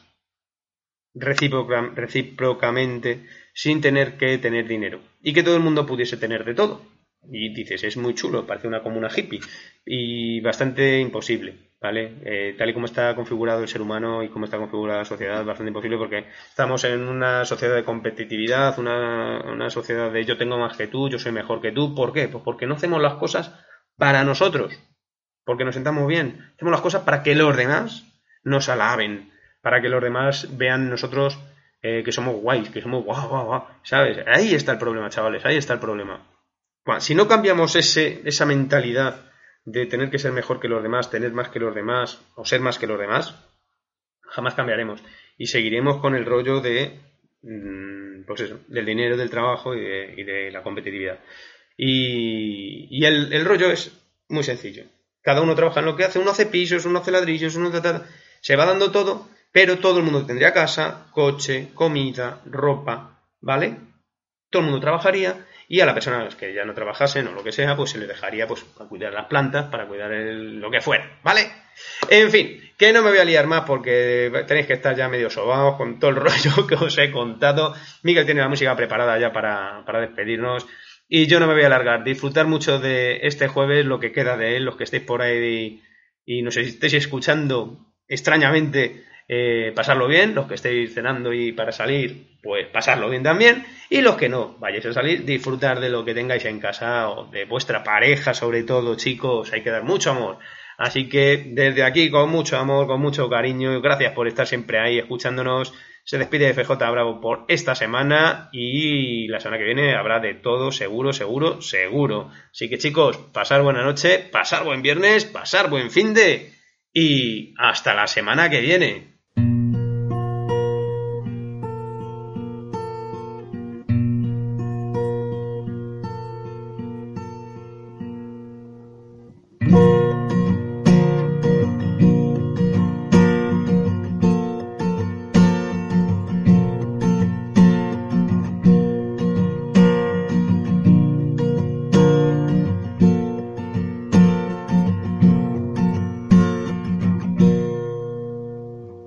A: recíprocamente, sin tener que tener dinero, y que todo el mundo pudiese tener de todo. Y dices, es muy chulo, parece una comuna hippie y bastante imposible, ¿vale? Tal y como está configurado el ser humano y como está configurada la sociedad, bastante imposible, porque estamos en una sociedad de competitividad, una sociedad de yo tengo más que tú, yo soy mejor que tú. ¿Por qué? Pues porque no hacemos las cosas para nosotros, porque nos sentamos bien, hacemos las cosas para que los demás nos alaben, para que los demás vean nosotros que somos guays, que somos guau, ¿sabes? Ahí está el problema, chavales, ahí está el problema. Bueno, si no cambiamos esa mentalidad de tener que ser mejor que los demás, tener más que los demás o ser más que los demás, jamás cambiaremos y seguiremos con el rollo de pues eso, del dinero, del trabajo y de la competitividad. Y el rollo es muy sencillo. Cada uno trabaja en lo que hace, uno hace pisos, uno hace ladrillos, uno se va dando todo, pero todo el mundo tendría casa, coche, comida, ropa, ¿vale? Todo el mundo trabajaría y a la persona que ya no trabajasen o lo que sea, pues se le dejaría pues para cuidar las plantas, para cuidar lo que fuera, ¿vale? En fin, que no me voy a liar más porque tenéis que estar ya medio sobados con todo el rollo que os he contado. Miguel tiene la música preparada ya para despedirnos. Y yo no me voy a alargar. Disfrutar mucho de este jueves, lo que queda de él, los que estéis por ahí y nos estéis escuchando extrañamente, pasarlo bien. Los que estéis cenando y para salir, pues pasarlo bien también. Y los que no vayáis a salir, disfrutar de lo que tengáis en casa o de vuestra pareja, sobre todo, chicos. Hay que dar mucho amor. Así que desde aquí, con mucho amor, con mucho cariño, gracias por estar siempre ahí escuchándonos. Se despide de FJ Bravo por esta semana y la semana que viene habrá de todo, seguro. Así que chicos, pasar buena noche, pasar buen viernes, pasar buen finde y hasta la semana que viene.